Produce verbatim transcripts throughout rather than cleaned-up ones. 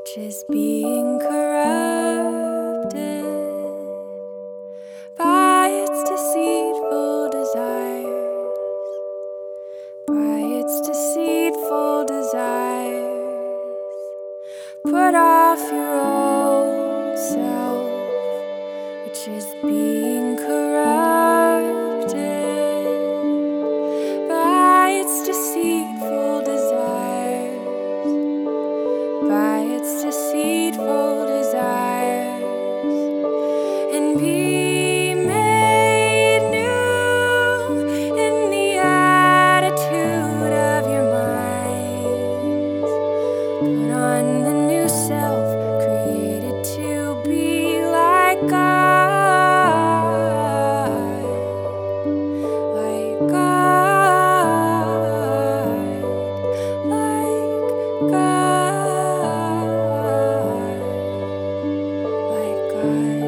which is being corrupted by its deceitful desires, by its deceitful desires. Put off your old self, which is being corrupted by its deceitful desires, by its deceitful desires, and be made new in the attitude of your minds. Put on the new self, created to be like God, like God, like God, like God.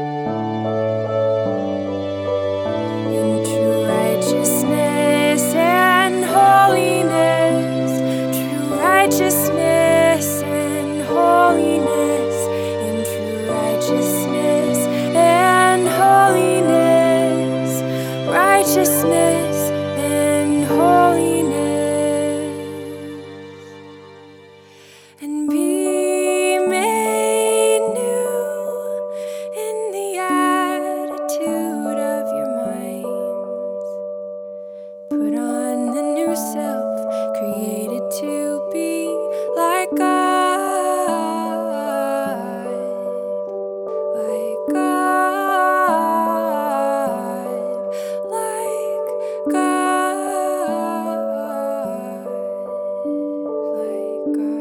In true righteousness and holiness, true righteousness and holiness, in true righteousness and holiness, righteousness and holiness, and be made new in the attitude of your minds. Put on the new self, created to be like God, like God, like God, like God.